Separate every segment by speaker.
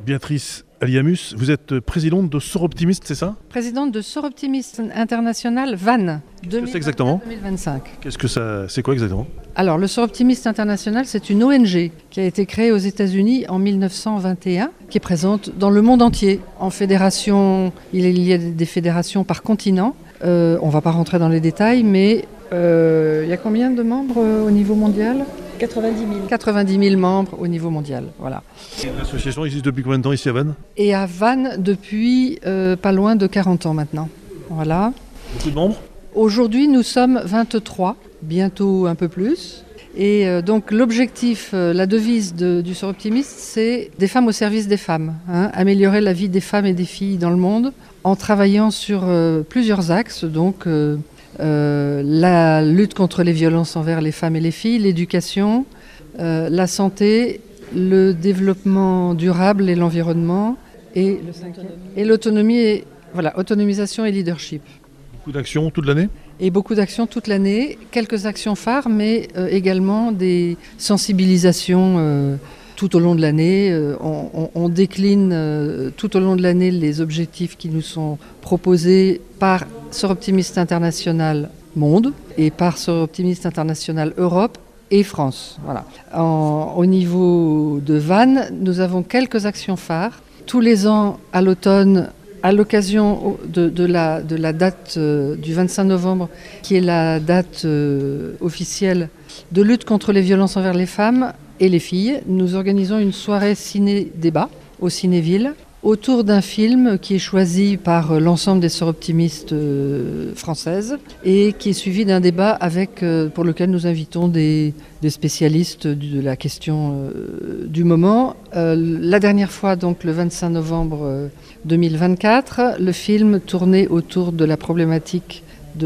Speaker 1: Béatrice Aliamus, vous êtes présidente de Soroptimiste, c'est ça?
Speaker 2: Présidente de Soroptimiste International Vannes.
Speaker 1: Qu'est-ce que c'est exactement?
Speaker 2: 2025.
Speaker 1: C'est quoi exactement?
Speaker 2: Alors, le Soroptimiste International, c'est une ONG qui a été créée aux États-Unis en 1921, qui est présente dans le monde entier. En fédération, il y a des fédérations par continent. On ne va pas rentrer dans les détails, mais il y a combien de membres au niveau mondial?
Speaker 3: 90 000.
Speaker 2: 90 000 membres au niveau mondial, voilà.
Speaker 1: L'association existe depuis combien de temps ici à Vannes?
Speaker 2: Et à Vannes depuis pas loin de 40 ans maintenant. Voilà.
Speaker 1: Beaucoup de membres?
Speaker 2: Aujourd'hui, nous sommes 23, bientôt un peu plus. Et donc l'objectif, la devise du Soroptimiste, c'est des femmes au service des femmes. Améliorer la vie des femmes et des filles dans le monde en travaillant sur plusieurs axes. Donc la lutte contre les violences envers les femmes et les filles, l'éducation, la santé, le développement durable et l'environnement, et l'autonomie, et voilà, autonomisation et leadership.
Speaker 1: Beaucoup d'actions toute l'année?
Speaker 2: Et beaucoup d'actions toute l'année, quelques actions phares, mais également des sensibilisations tout au long de l'année. On décline tout au long de l'année les objectifs qui nous sont proposés par Soroptimiste International Monde et par Soroptimiste International Europe et France. Voilà. Au niveau de Vannes, nous avons quelques actions phares. Tous les ans, à l'automne, à l'occasion de la date du 25 novembre, qui est la date officielle de lutte contre les violences envers les femmes et les filles, nous organisons une soirée ciné-débat au Cinéville autour d'un film qui est choisi par l'ensemble des Soroptimistes françaises et qui est suivi d'un débat pour lequel nous invitons des spécialistes de la question du moment. La dernière fois, donc le 25 novembre 2024, le film tournait autour de la problématique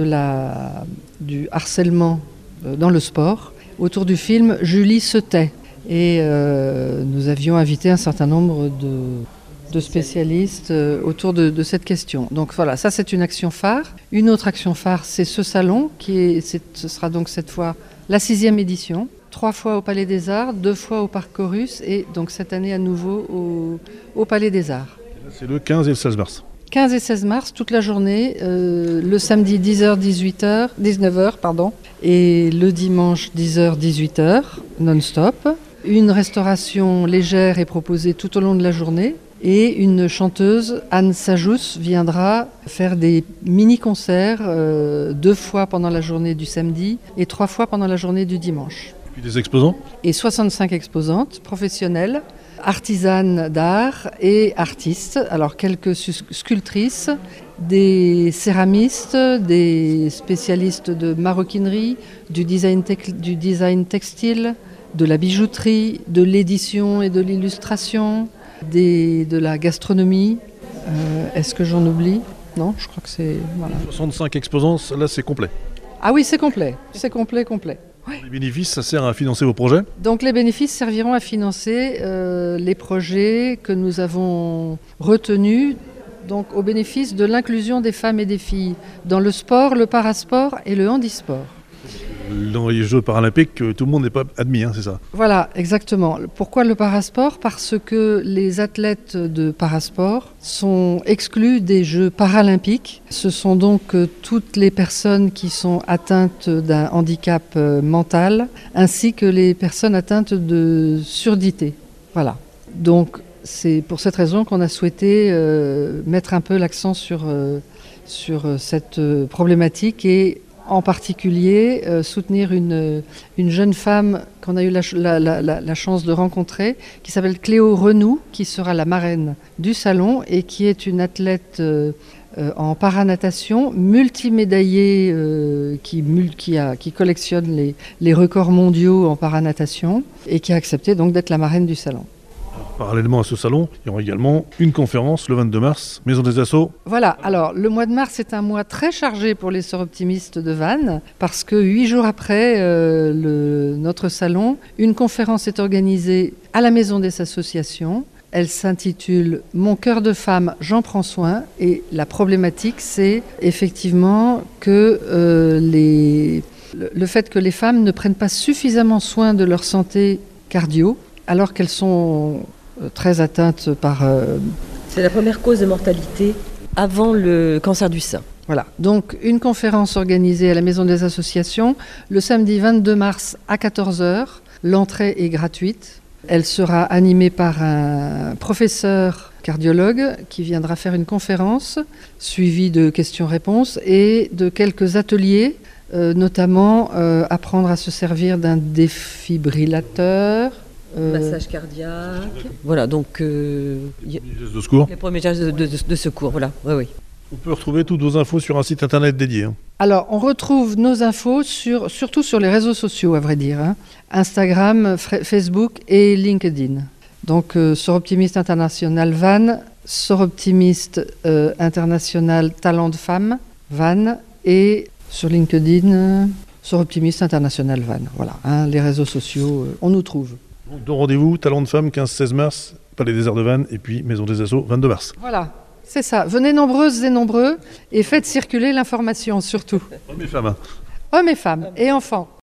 Speaker 2: du harcèlement dans le sport. Autour du film, Julie se tait. Et nous avions invité un certain nombre de spécialistes autour de cette question. Donc voilà, ça c'est une action phare. Une autre action phare, c'est ce salon, ce sera donc cette fois la 6e édition. 3 fois au Palais des Arts, 2 fois au Parc Chorus et donc cette année à nouveau au Palais des Arts.
Speaker 1: C'est le 15 et le 16 mars.
Speaker 2: 15 et 16 mars, toute la journée, le samedi 10h, 19h, et le dimanche 10h, 18h, non-stop. Une restauration légère est proposée tout au long de la journée et une chanteuse, Anne Sajous, viendra faire des mini-concerts 2 fois pendant la journée du samedi et 3 fois pendant la journée du dimanche.
Speaker 1: Puis des exposants?
Speaker 2: Et 65 exposantes professionnelles, artisanes d'art et artistes. Alors quelques sculptrices, des céramistes, des spécialistes de maroquinerie, du design textile, de la bijouterie, de l'édition et de l'illustration, de la gastronomie. Est-ce que j'en oublie? Non, je crois que c'est... Voilà.
Speaker 1: 65 exposants, là c'est complet.
Speaker 2: Ah oui, c'est complet. C'est complet.
Speaker 1: Ouais. Les bénéfices, ça sert à financer vos projets?
Speaker 2: Donc les bénéfices serviront à financer les projets que nous avons retenus, donc au bénéfice de l'inclusion des femmes et des filles dans le sport, le parasport et le handisport.
Speaker 1: Dans les Jeux paralympiques, tout le monde n'est pas admis, c'est ça?
Speaker 2: Voilà, exactement. Pourquoi le parasport? Parce que les athlètes de parasport sont exclus des Jeux paralympiques. Ce sont donc toutes les personnes qui sont atteintes d'un handicap mental, ainsi que les personnes atteintes de surdité. Voilà. Donc c'est pour cette raison qu'on a souhaité mettre un peu l'accent sur cette problématique et en particulier soutenir une jeune femme qu'on a eu la chance de rencontrer, qui s'appelle Cléo Renoux, qui sera la marraine du salon et qui est une athlète en paranatation, multimédaillée, qui collectionne les records mondiaux en paranatation et qui a accepté donc d'être la marraine du salon.
Speaker 1: Parallèlement à ce salon, il y aura également une conférence le 22 mars, Maison des Assos.
Speaker 2: Voilà, alors le mois de mars est un mois très chargé pour les Soroptimistes de Vannes parce que 8 jours après notre salon, une conférence est organisée à la Maison des Associations. Elle s'intitule « Mon cœur de femme, j'en prends soin » et la problématique c'est effectivement que le fait que les femmes ne prennent pas suffisamment soin de leur santé cardio alors qu'elles sont très atteintes par...
Speaker 3: C'est la première cause de mortalité avant le cancer du sein.
Speaker 2: Voilà, donc une conférence organisée à la Maison des Associations le samedi 22 mars à 14 h. L'entrée est gratuite. Elle sera animée par un professeur cardiologue qui viendra faire une conférence suivie de questions-réponses et de quelques ateliers, notamment apprendre à se servir d'un défibrillateur.
Speaker 3: Massage cardiaque. Voilà, donc...
Speaker 1: Les gestes de secours.
Speaker 3: Les premiers gestes de secours, voilà. Oui, oui.
Speaker 1: On peut retrouver toutes vos infos sur un site internet dédié.
Speaker 2: Alors, on retrouve nos infos surtout sur les réseaux sociaux, à vrai dire. Instagram, Facebook et LinkedIn. Donc, Soroptimiste International Vannes, Soroptimiste International Talent de Femmes Vannes et sur LinkedIn, Soroptimiste International Vannes. Voilà, les réseaux sociaux, on nous trouve.
Speaker 1: Donc, rendez-vous, Talent de Femmes, 15-16 mars, Palais des Arts de Vannes et puis Maison des Assos, 22 mars.
Speaker 2: Voilà. C'est ça. Venez nombreuses et nombreux et faites circuler l'information surtout.
Speaker 1: Hommes et femmes.
Speaker 2: Hommes et femmes et enfants.